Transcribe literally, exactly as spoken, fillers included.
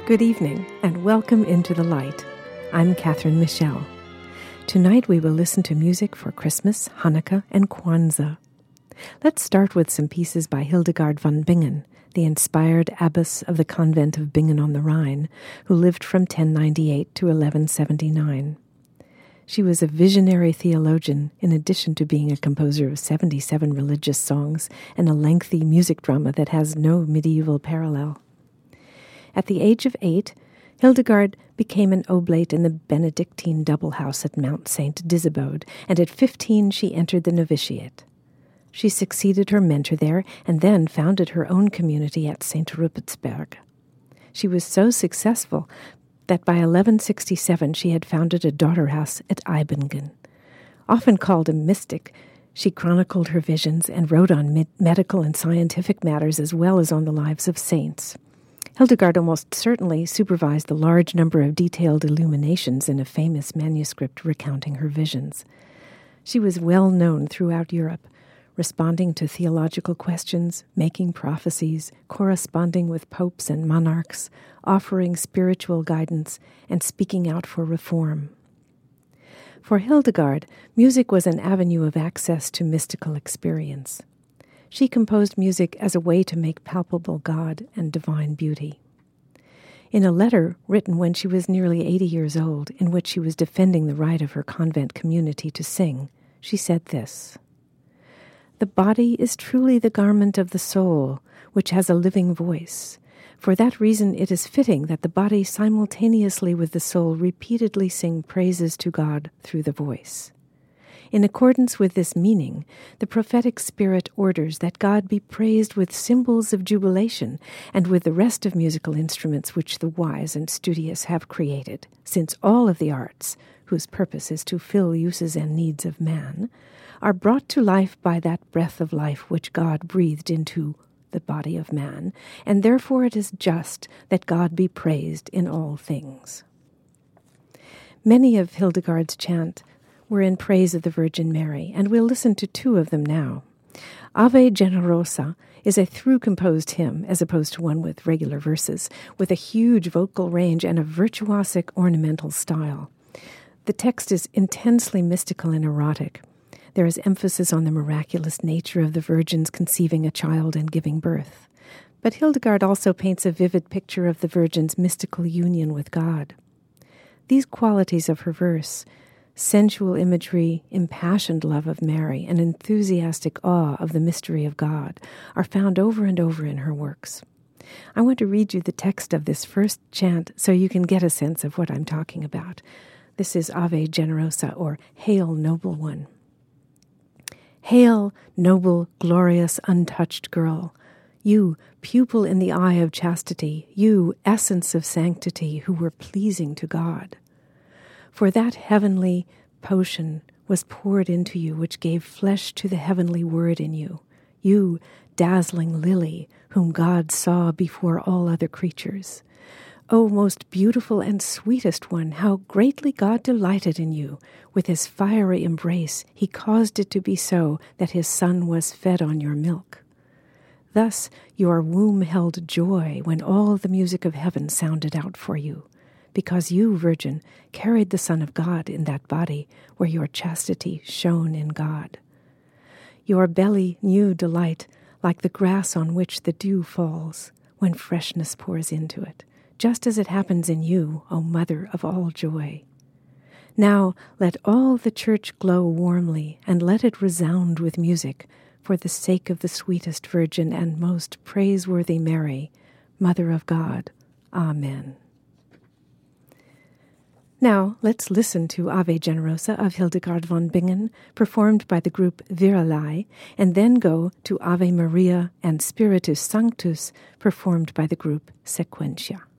Good evening, and welcome into the light. I'm Catherine Michelle. Tonight we will listen to music for Christmas, Hanukkah, and Kwanzaa. Let's start with some pieces by Hildegard von Bingen, the inspired abbess of the convent of Bingen on the Rhine, who lived from ten ninety-eight to eleven seventy-nine. She was a visionary theologian, in addition to being a composer of seventy-seven religious songs and a lengthy music drama that has no medieval parallel. At the age of eight, Hildegard became an oblate in the Benedictine double house at Mount Saint Disibode, and at fifteen she entered the novitiate. She succeeded her mentor there and then founded her own community at Saint Rupertsberg. She was so successful that by eleven sixty-seven she had founded a daughter house at Eibingen. Often called a mystic, she chronicled her visions and wrote on med- medical and scientific matters as well as on the lives of saints. Hildegard almost certainly supervised the large number of detailed illuminations in a famous manuscript recounting her visions. She was well known throughout Europe, responding to theological questions, making prophecies, corresponding with popes and monarchs, offering spiritual guidance, and speaking out for reform. For Hildegard, music was an avenue of access to mystical experience. She composed music as a way to make palpable God and divine beauty. In a letter written when she was nearly eighty years old, in which she was defending the right of her convent community to sing, she said this: "The body is truly the garment of the soul, which has a living voice. For that reason it is fitting that the body simultaneously with the soul repeatedly sing praises to God through the voice. In accordance with this meaning, the prophetic spirit orders that God be praised with cymbals of jubilation and with the rest of musical instruments which the wise and studious have created, since all of the arts, whose purpose is to fill uses and needs of man, are brought to life by that breath of life which God breathed into the body of man, and therefore it is just that God be praised in all things." Many of Hildegard's chant were in praise of the Virgin Mary, and we'll listen to two of them now. Ave Generosa is a through-composed hymn, as opposed to one with regular verses, with a huge vocal range and a virtuosic ornamental style. The text is intensely mystical and erotic. There is emphasis on the miraculous nature of the Virgin's conceiving a child and giving birth. But Hildegard also paints a vivid picture of the Virgin's mystical union with God. These qualities of her verse, sensual imagery, impassioned love of Mary, and enthusiastic awe of the mystery of God, are found over and over in her works. I want to read you the text of this first chant so you can get a sense of what I'm talking about. This is Ave Generosa, or Hail, Noble One. Hail, noble, glorious, untouched girl, you, pupil in the eye of chastity, you, essence of sanctity, who were pleasing to God. For that heavenly potion was poured into you, which gave flesh to the heavenly word in you, you, dazzling lily, whom God saw before all other creatures. O most beautiful and sweetest one, how greatly God delighted in you. With his fiery embrace, he caused it to be so that his Son was fed on your milk. Thus your womb held joy when all the music of heaven sounded out for you, because you, Virgin, carried the Son of God in that body where your chastity shone in God. Your belly knew delight like the grass on which the dew falls when freshness pours into it, just as it happens in you, O Mother of all joy. Now let all the church glow warmly, and let it resound with music, for the sake of the sweetest Virgin and most praiseworthy Mary, Mother of God. Amen. Now, let's listen to Ave Generosa of Hildegard von Bingen, performed by the group Virelai, and then go to Ave Maria and Spiritus Sanctus, performed by the group Sequentia.